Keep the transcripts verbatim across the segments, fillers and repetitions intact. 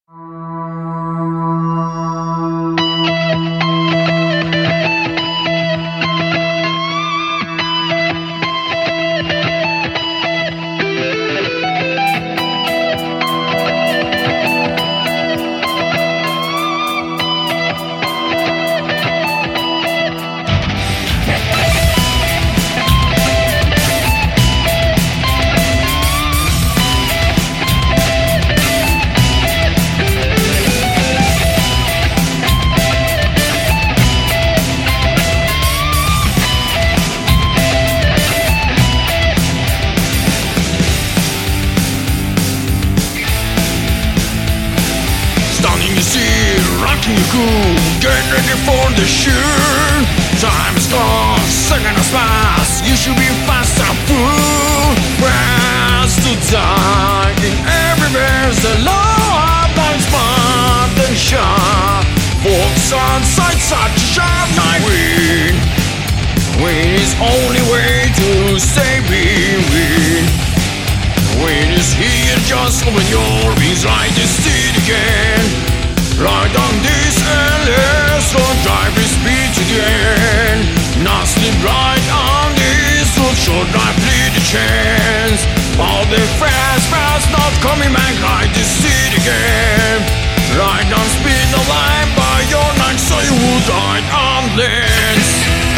Rocking you cool, get ready for the shoot. Time is gone, second of fast. You should be fast and full. Press to die in everywhere's the law. Blind spot and shot. Forks on side, such a sharp knife. Win, win is only way to stay win. Win is here, just open your wings, ride the steed again. Ride on this endless road, drive with speed to the end. Not sleep right on this road, short drive, lead the chance. All the fast, fast, not coming back, ride the steed again. Ride on speed, no line by your night, so you would ride on lands.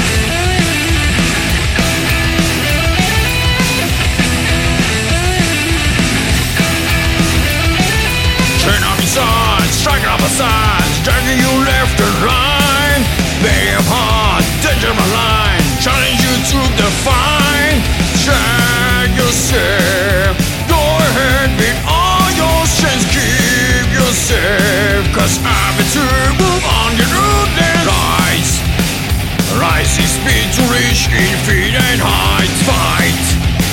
Turn up inside, strike up a side, dragging you left and right. Lay up hard, danger my line, challenge you to the fight. Check yourself, go ahead with all your strength, keep yourself. Cause I'm to move on your route and rise. Rising speed to reach infinite heights. Fight,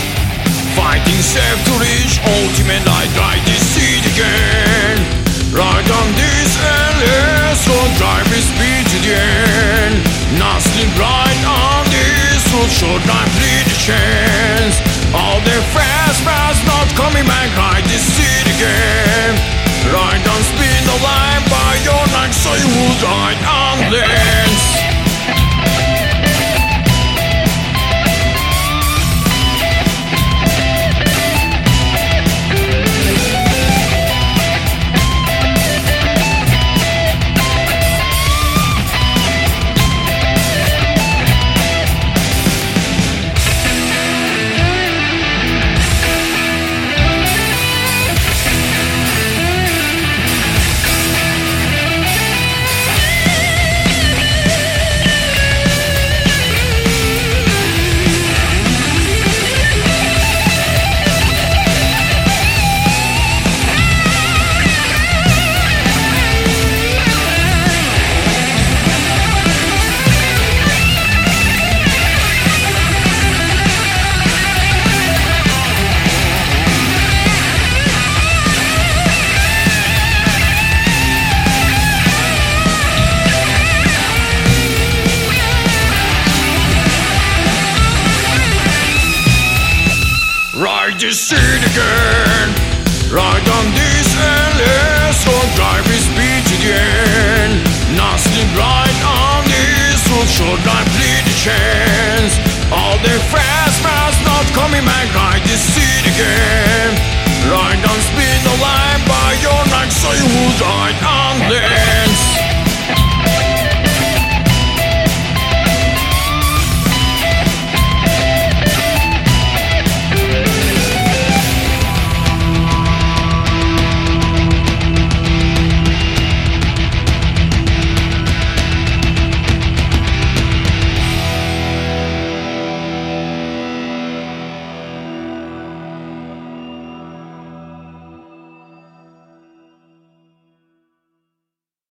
fighting self to reach ultimate light. Ride this seed again. Ride on this endless road, drive with speed to the end. Not sleep right on this road, short life, lead the chance. All the fast, fast, not coming back, ride this seed again. Ride on speed, no line by your night, so you would ride on lands. Ride the seed again.